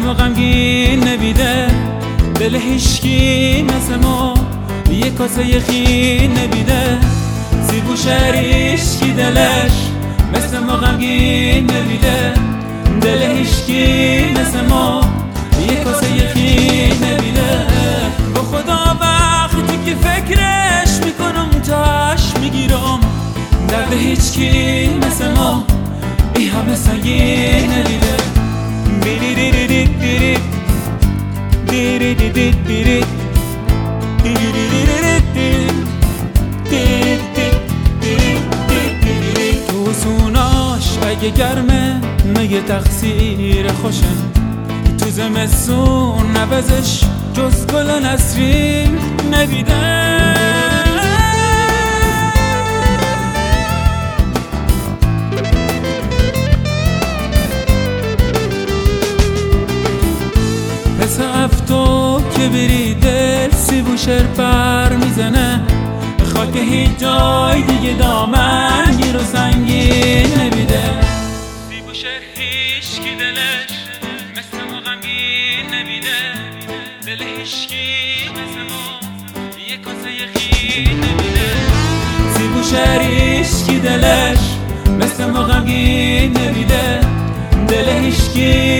ما غمگین نبیده، دل هیشکی مثل ما یه کاسه خین نبیده. سیبو شهریش کی دلش مثل ما غمگین نبیده، دل هیشکی مثل ما یه کاسه خین نبیده. با خدا وقتی که فکرش میکنم تاش میگیرم، درد هیچکی مثل ما ای همه سنگین نبیده. تو سوناش اگه گرمه میگه تقصیر خوشم، تو زمستون نوزش جز گل و نسرین نبیده. پس هفتو که بری دل سیبو شر پر میزنه، خاک هیچ جای دیگه دامن گیر و سنگین نبیده. سیبو شر هیشکی دلش مثل ما غمگین نبیده، دل هیشکی مثل ما یه کاسه خین نبیده. سیبو شر هیشکی دلش مثل ما غمگین نبیده، دل هیشکی